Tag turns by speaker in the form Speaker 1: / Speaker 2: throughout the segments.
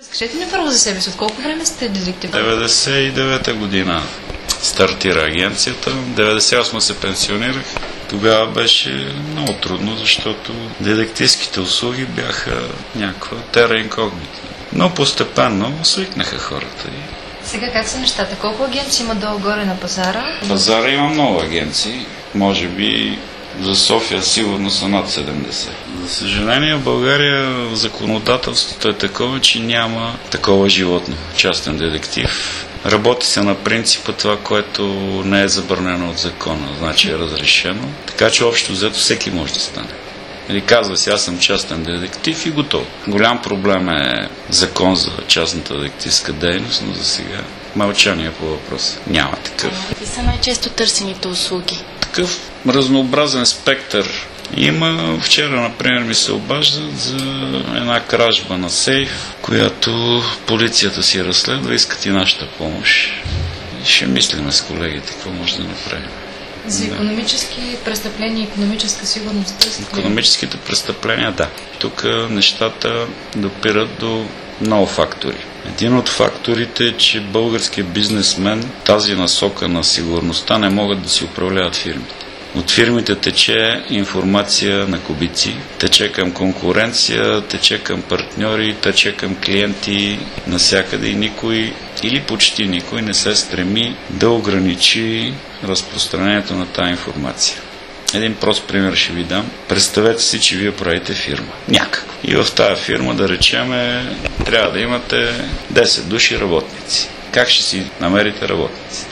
Speaker 1: Кажете ми първо за себе си, от колко време сте детектив?
Speaker 2: 99-та година стартира агенцията, 98 се пенсионирах. Тогава беше много трудно, защото детективските услуги бяха някаква тера инкогнита. Но постепенно свикнаха хората.
Speaker 1: Сега как са нещата? Колко агенции има долу-горе на пазара?
Speaker 2: В пазара има много агенции. Може би за София сигурно са над 70. За съжаление в България законодателството е такова, че няма такова животно. Частен детектив. Работи се на принципа това, което не е забранено от закона, значи е разрешено. Така че общо взето всеки може да стане. Или казва си, аз съм частен детектив и готов. Голям проблем е закон за частната детективска дейност, но за сега мълчание по въпроса. Няма такъв.
Speaker 3: Какви са най-често търсените услуги?
Speaker 2: Такъв разнообразен спектър има. Вчера, например, ми се обаждат за една кражба на сейф, която полицията си разследва, искат и нашата помощ. Ще мислим с колегите какво може да направим.
Speaker 1: За икономически престъпления, икономическа сигурност?
Speaker 2: Икономическите престъпления, да. Тук нещата допират до много фактори. Един от факторите е, че българският бизнесмен тази насока на сигурността не могат да си управляват фирмите. От фирмите тече информация на кубици, тече към конкуренция, тече към партньори, тече към клиенти навсякъде и никой или почти никой не се стреми да ограничи разпространението на тази информация. Един прост пример ще ви дам. Представете си, че вие правите фирма. Някакво. И в тази фирма, да речеме, трябва да имате 10 души работници. Как ще си намерите работниците?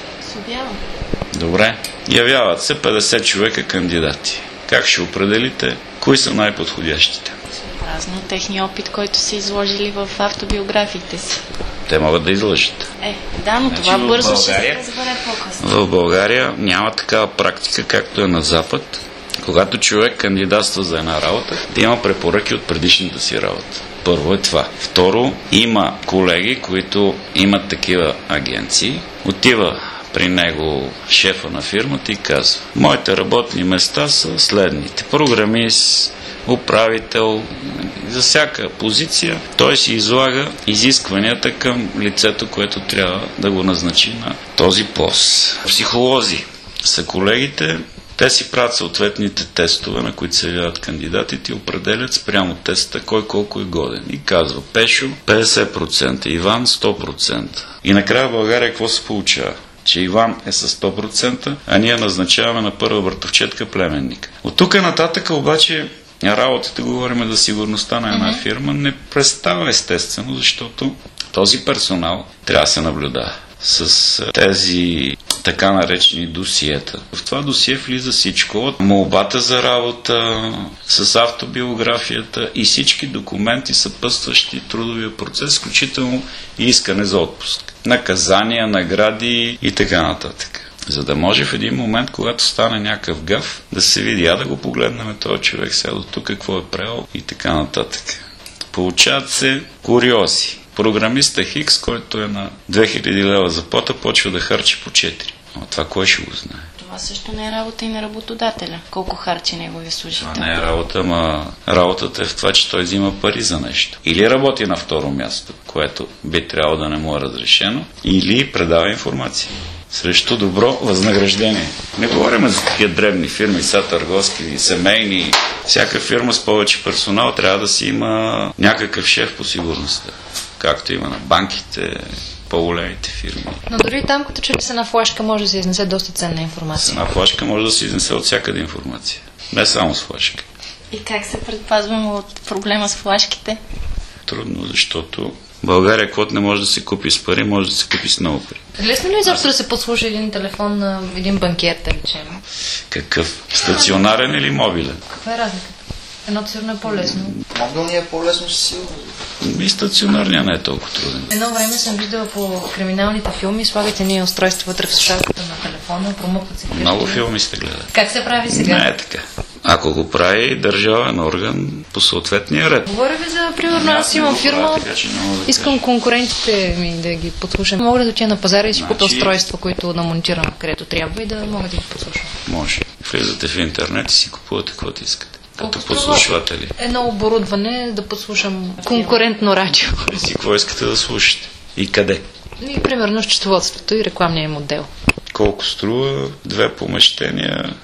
Speaker 2: Добре. Явяват се 50 човека кандидати. Как ще определите кои са най-подходящите?
Speaker 3: Разно техния опит, който са изложили в автобиографиите си.
Speaker 2: Те могат да излъжат.
Speaker 3: Да, но това бързо ще се разбере по-късно.
Speaker 2: В България няма такава практика, както е на Запад. Когато човек кандидатства за една работа, да има препоръки от предишната си работа. Първо е това. Второ, има колеги, които имат такива агенции. Отива при него шефа на фирмата и казва: моите работни места са следните. Програмист, управител, за всяка позиция той си излага изискванията към лицето, което трябва да го назначи на този пост. Психолози са колегите. Те си правят съответните тестове, на които се явяват кандидатите и определят спрямо теста кой колко е годен. И казва: Пешо 50%, Иван 100%. И накрая в България какво се получава? Че Иван е с 100%, а ние назначаваме на първа въртовчетка племенник. От тук нататък обаче работата, говорим за сигурността на една фирма, не престава естествено, защото този персонал трябва да се наблюдава с тези така наречени досиета. В това досие влиза всичко от молбата за работа, с автобиографията и всички документи, съпътстващи трудовия процес, включително и искане за отпуск. Наказания, награди и така нататък. За да може в един момент, когато стане някакъв гаф, да се види, да го погледнем този човек сега до тук, какво е правил и така нататък. Получават се куриози. Програмиста Хикс, който е на 2000 лева заплата, почва да харчи по 4. Но това кой ще го знае?
Speaker 3: Това също не е работа и на работодателя. Колко харчи неговия служител?
Speaker 2: Това не е работа, работата е в това, че той взима пари за нещо. Или работи на второ място, което би трябвало да не му е разрешено, или предава информация срещу добро възнаграждение. Не говорим за такива дребни фирми, са търговски, семейни. Всяка фирма с повече персонал трябва да си има някакъв шеф по сигурността. Както има на банките, по-големите фирми.
Speaker 1: Но дори там, като че ли с една флашка може да се изнесе доста ценна информация.
Speaker 2: С една флашка може да се изнесе от всякъде информация. Не само с флашка.
Speaker 3: И как се предпазваме от проблема с флашките?
Speaker 2: Трудно, защото България каквото не може да се купи с пари, може да се купи с много пари.
Speaker 1: Лесно ли изобщо да се подслуша един телефон на един банкер, да речем?
Speaker 2: Какъв? Стационарен или мобилен?
Speaker 1: Каква е разликата? Едното сигурно е по-лесно.
Speaker 4: Мобилният е по-лесно със сигурност.
Speaker 2: И стационарният не е толкова труден.
Speaker 1: Едно време съм виждала по криминалните филми, слагате ние устройства вътре в слушалката на телефона, промъкват се.
Speaker 2: Много филми сте гледали.
Speaker 1: Как се прави сега?
Speaker 2: Не е така. Ако го прави държавен орган по съответния ред.
Speaker 1: Говоря ви за, примерно, аз имам фирма, искам конкурентите ми да ги подслушам. Мога да отида на пазара и си купя устройства, които да монтирам където трябва и да мога да ги подслушам.
Speaker 2: Може. Влизате в интернет и си купувате каквото искате. като подслушватели.
Speaker 1: Едно оборудване да подслушам конкурентно радио.
Speaker 2: И какво искате да слушате? И къде?
Speaker 1: И примерно счетоводството и рекламния им отдел.
Speaker 2: Колко струва? 2 помещения,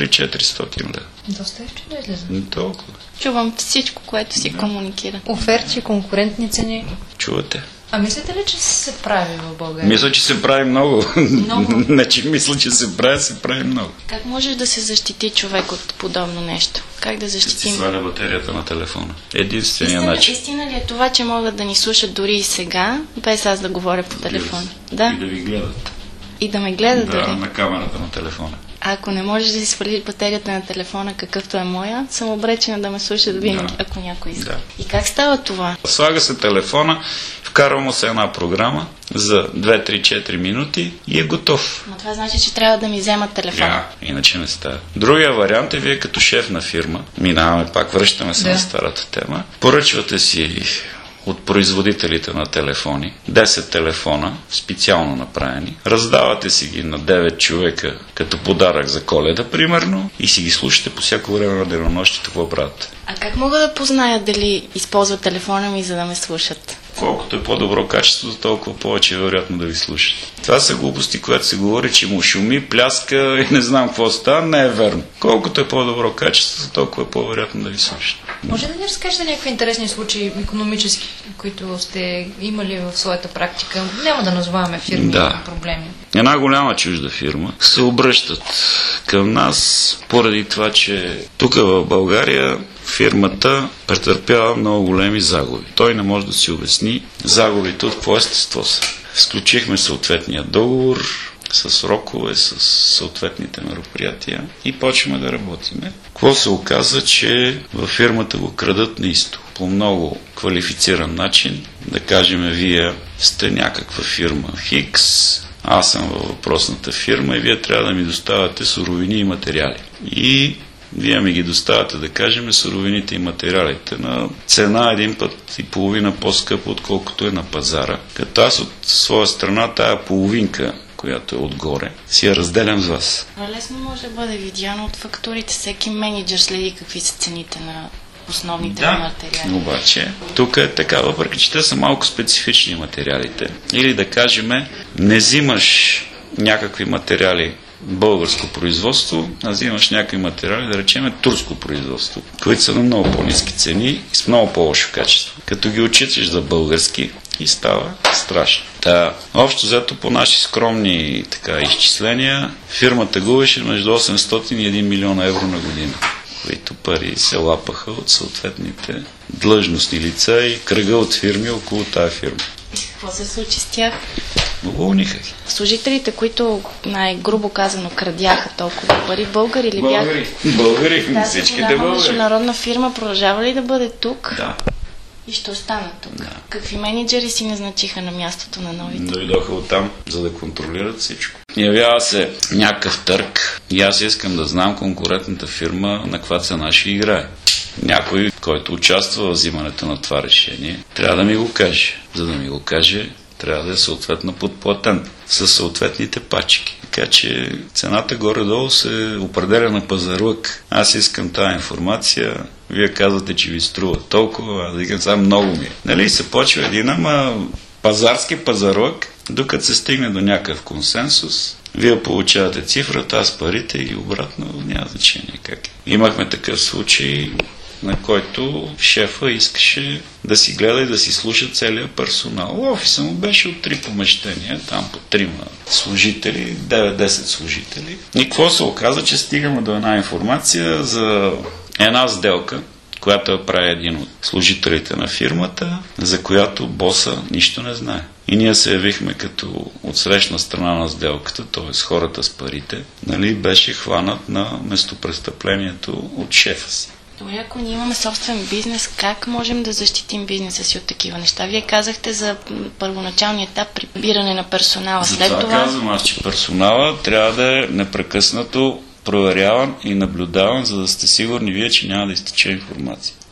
Speaker 2: 3-400 лева.
Speaker 1: Доста ефтино излиза.
Speaker 2: Толкова.
Speaker 3: Чувам всичко, което си комуникира.
Speaker 1: Оферти, конкурентни цени.
Speaker 2: Чувате?
Speaker 1: А мислите ли, че се прави в България?
Speaker 2: Мисля, че се прави много.
Speaker 3: Много.
Speaker 2: Не, че мисля, че се прави много.
Speaker 3: Как можеш да се защити човек от подобно нещо? Как да
Speaker 2: Ще си
Speaker 3: защитим?
Speaker 2: сваля батерията на телефона. Единственият начин.
Speaker 3: Истина ли е това, че могат да ни слушат дори и сега, без аз да говоря по телефона? Да.
Speaker 2: И да ви гледат.
Speaker 3: И да ме гледат
Speaker 2: Да,
Speaker 3: дори.
Speaker 2: на камерата на телефона.
Speaker 3: А ако не можеш да си свалиш батерията на телефона, какъвто е моя, съм обречена да ме слушат винаги, ако някой иска.
Speaker 2: Да.
Speaker 3: И как става това?
Speaker 2: Слага се телефона, вкарва му се една програма за 2-3-4 минути и е готов.
Speaker 3: Но това значи, че трябва да ми вземат телефона.
Speaker 2: Иначе не става. Другия вариант е вие като шеф на фирма, минаваме пак, връщаме се на старата тема, поръчвате си от производителите на телефони 10 телефона, специално направени, раздавате си ги на 9 човека като подарък за Коледа, примерно, и си ги слушате по всяко време на денонощите, какво правят.
Speaker 3: А как мога да позная дали използват телефона ми, за да ме слушат?
Speaker 2: Колкото е по-добро качеството, толкова повече е вероятно да ви слушат. Това са глупости, когато се говори, че му шуми, пляска и не знам какво става. Не е верно. Колкото е по-добро качеството, толкова е по-вероятно да ви слушат.
Speaker 1: Може да ни разкажете някакви интересни случаи икономически, които сте имали в своята практика? Няма да назоваваме фирми и проблеми.
Speaker 2: Една голяма чужда фирма се обръщат към нас поради това, че тук в България фирмата претърпява много големи загуби. Той не може да си обясни загубите от какво естество са. Сключихме съответния договор с срокове, с съответните мероприятия и почваме да работиме. Какво се оказа, че във фирмата го крадат неисто. По много квалифициран начин, да кажем, вие сте някаква фирма Хикс, аз съм във въпросната фирма и вие трябва да ми доставяте суровини и материали. И вие ми ги доставяте, да кажем, суровините и материалите на цена 1,5 пъти по-скъпо, отколкото е на пазара. Като аз от своя страна тая половинка, която е отгоре, си я разделям с вас.
Speaker 3: Лесно може да бъде видяно от фактурите. Всеки менеджер следи какви са цените на основните материали.
Speaker 2: Обаче, тук е така, въпреки че те са малко специфични материалите. Или да кажем, не взимаш някакви материали българско производство, а взимаш някакви материали, да речем турско производство, които са на много по-ниски цени и с много по-лошо качество. Като ги отчиташ за български и става страшно. Общо взето по наши скромни изчисления, фирмата губеше между 800 и 1 милион евро на година, които пари се лапаха от съответните длъжностни лица и кръга от фирми около тази фирма.
Speaker 3: И какво се случи с тях?
Speaker 2: Уволниха ги.
Speaker 3: Служителите, които най-грубо казано крадяха толкова пари, българи ли бяха?
Speaker 2: Българи, всичките българи.
Speaker 3: Международна фирма продължава ли да бъде тук?
Speaker 2: Да.
Speaker 3: И ще остана тук.
Speaker 2: Да.
Speaker 3: Какви менеджери си назначиха на мястото на новите?
Speaker 2: Дойдоха оттам, за да контролират всичко. Явява се някакъв търг и аз искам да знам конкурентната фирма на каква цена ще играе. Някой, който участва в взимането на това решение, трябва да ми го каже. За да ми го каже, трябва да е съответно подплатен със съответните пачки. Така че цената горе-долу се определя на пазарлък. Аз искам тази информация, вие казвате, че ви струва толкова, а да кажа, много ми е. Нали се почва един, пазарски пазарлък, докато се стигне до някакъв консенсус. Вие получавате цифрата, аз парите и обратно няма значение как. Имахме такъв случай, на който шефа искаше да си гледа и да си слуша целият персонал. Офиса му беше от 3 помещения, там по 3 служители, 9-10 служители. И какво се оказа, че стигаме до една информация за една сделка, която я прави един от служителите на фирмата, за която боса нищо не знае. И ние се явихме като отсрещна страна на сделката, т.е. хората с парите, беше хванат на местопрестъплението от шефа си.
Speaker 3: Добре, ако ние имаме собствен бизнес, как можем да защитим бизнеса си от такива неща? Вие казахте за първоначалния етап прибиране на персонала.
Speaker 2: След това казвам аз, че персонала трябва да е непрекъснато проверяван и наблюдаван, за да сте сигурни вие, че няма да изтече информация.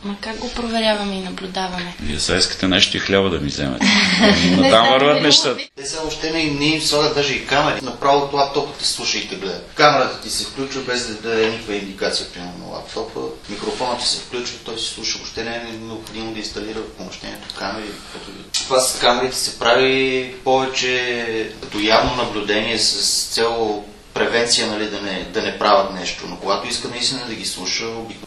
Speaker 3: Ма как го проверяваме и наблюдаваме?
Speaker 2: Вие сега искате нещо и хляба да ми вземете. Но там върват нещата.
Speaker 4: Те са въобще не им слагат даже и камери. Направо лаптопът те слуша и те гледа. Камерата ти се включва без да даде никаква индикация примерно на лаптопа. Микрофонът ти се включва, той се слуша. Въобще не е необходимо да инсталира в помещението камери. Това с камерите се прави повече като явно наблюдение с цел превенция, нали, да не правят нещо. Но когато иска наистина да ги слуша,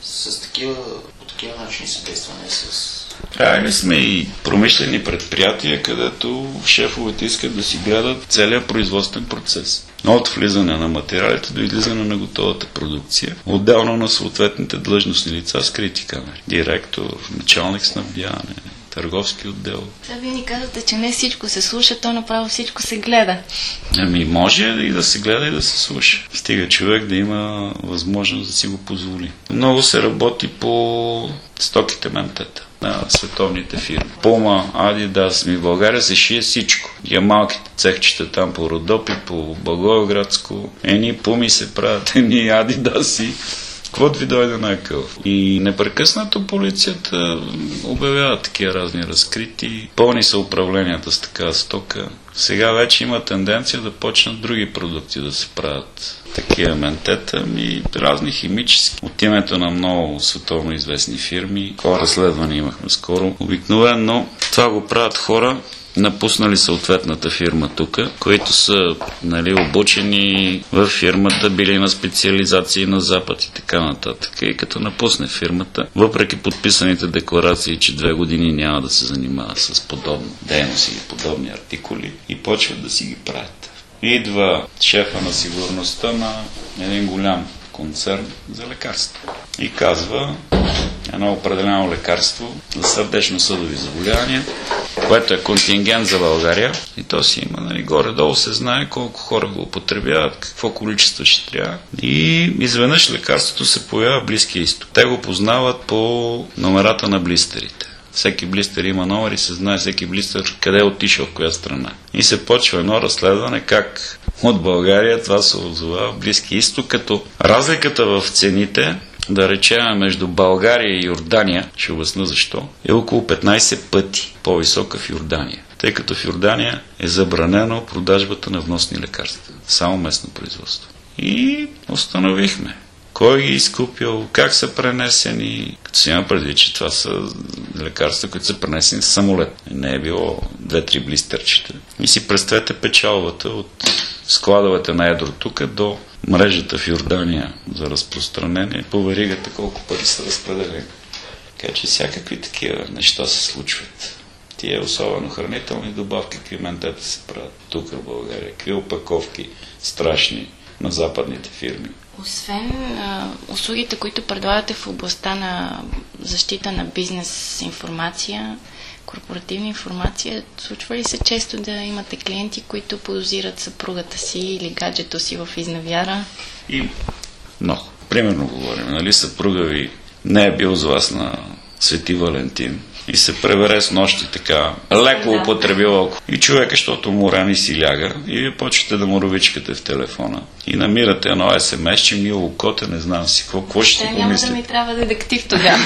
Speaker 4: по такива начини се действа, не с...
Speaker 2: Правили сме и промишлени предприятия, където шефовете искат да си гледат целият производствен процес. От влизане на материалите до излизане на готовата продукция. Отделно на съответните длъжностни лица скрити камери. Директор, началник снабдяване, търговски отдел.
Speaker 3: Сега вие ни казвате, че не всичко се слуша, то направо всичко се гледа.
Speaker 2: Ами може и да се гледа и да се слуша. Стига човек да има възможност да си го позволи. Много се работи по стоките ментета на световните фирми. Puma, Adidas, в България се шие всичко. И малките цехчета там по Родопи, по Благоевградско. Едни Pumi се правят, едни Adidas. Каквото ви дойде най-къв. И непрекъснато полицията обявява такива разни разкрити. Пълни са управленията с такава стока. Сега вече има тенденция да почнат други продукти да се правят. Такива ментета и разни химически. От името на много световно известни фирми. Такова разследване имахме скоро. Обикновено това го правят хора, напуснали съответната фирма тук, които са, нали, обучени в фирмата, били на специализации на Запад и така нататък. И като напусне фирмата, въпреки подписаните декларации, че 2 години няма да се занимава с подобна дейност или подобни артикули, и почват да си ги правят. Идва шефа на сигурността на един голям концерн за лекарства и казва едно определено лекарство за сърдечно-съдови заболявания, което е контингент за България, и то си има, нали, горе-долу се знае колко хора го употребяват, какво количество ще трябва. И изведнъж лекарството се появява в Близкия изток. Те го познават по номерата на блистерите. Всеки блистер има номер и се знае всеки блистер къде е отишъл, в коя страна. И се почва едно разследване как от България това се озова в Близкия изток, като разликата в цените, да речем, между България и Йордания, ще обясня защо, е около 15 пъти по-висока в Йордания. Тъй като в Йордания е забранено продажбата на вносни лекарства. Само местно производство. И установихме кой ги изкупил, как са пренесени. Като си има предвид, че това са лекарства, които са пренесени с самолет. Не е било 2-3 блистерчета. И си представете печалбата от складовете на едро тук до мрежата в Йордания за разпространение. По веригата колко пари са разпределени. Така че всякакви такива неща се случват. Тия особено хранителни добавки, какви ментета се правят тук в България. Какви опаковки страшни на западните фирми.
Speaker 3: Освен услугите, които предлагате в областта на защита на бизнес информация, корпоративна информация, случва ли се често да имате клиенти, които подозират съпругата си или гаджето си в изневяра?
Speaker 2: И много. Примерно говорим, нали, съпруга ви не е бил с вас на Свети Валентин и се пребере с нощи така, леко употребил алкохол. И човека, защото му рани си ляга, и вие почвате да му ровичкате в телефона. И намирате едно СМС, че мило коте, не знам си какво ще си помисли.
Speaker 3: Няма да ми трябва детектив тогава.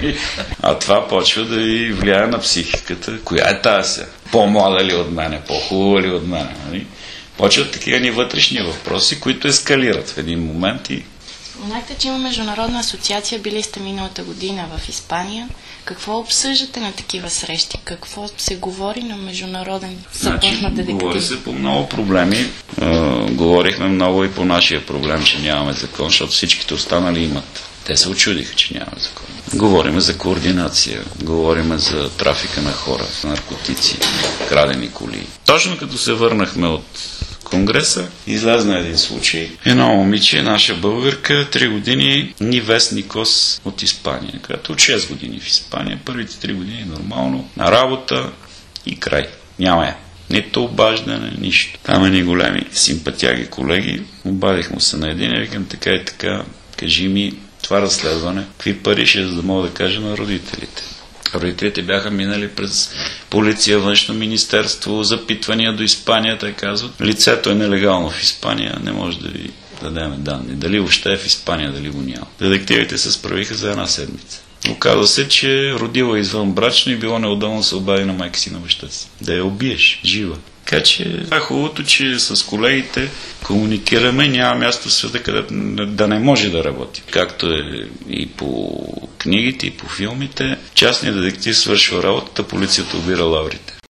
Speaker 2: А това почва да ви влияе на психиката. Коя е тази сега? По-млада ли от мене? По-хубава ли от мене? Нали? Почват такива ни вътрешни въпроси, които ескалират в един момент и...
Speaker 3: Споменахте, че има международна асоциация, били сте миналата година в Испания. Какво обсъждате на такива срещи? Какво се говори на международен събор на детективи?
Speaker 2: Говори се по много проблеми. Говорихме много и по нашия проблем, че нямаме закон, защото всичките останали имат. Те се очудиха, че нямаме закон. Говорим за координация, говорим за трафика на хора, наркотици, крадени коли. Точно като се върнахме от Конгреса, излезна един случай. Едно момиче, наша българка, 3 години, Нивес Никос от Испания, която от 6 години в Испания, първите 3 години нормално, на работа и край. Няма я. Нито обаждане, нищо. Там едни големи симпатяги колеги, обадих му се на един и викам така и така, кажи ми това разследване, какви пари ще, за да мога да кажа на родителите. Родителите бяха минали през полиция, външно министерство, запитвания до Испания, те казват. Лицето е нелегално в Испания, не може да ви дадем данни. Дали въобще е в Испания, дали го няма. Детективите се справиха за 1 седмица. Оказва се, че родила извън брачно и било неудобно да се обади на майка си, на баща си. Да я убиеш жива. Така че е хубавото, че с колегите комуникираме, няма място в света, където да не може да работи. Както е и по книгите, и по филмите. Частният детектив свършва работата, полицията обира лаврите.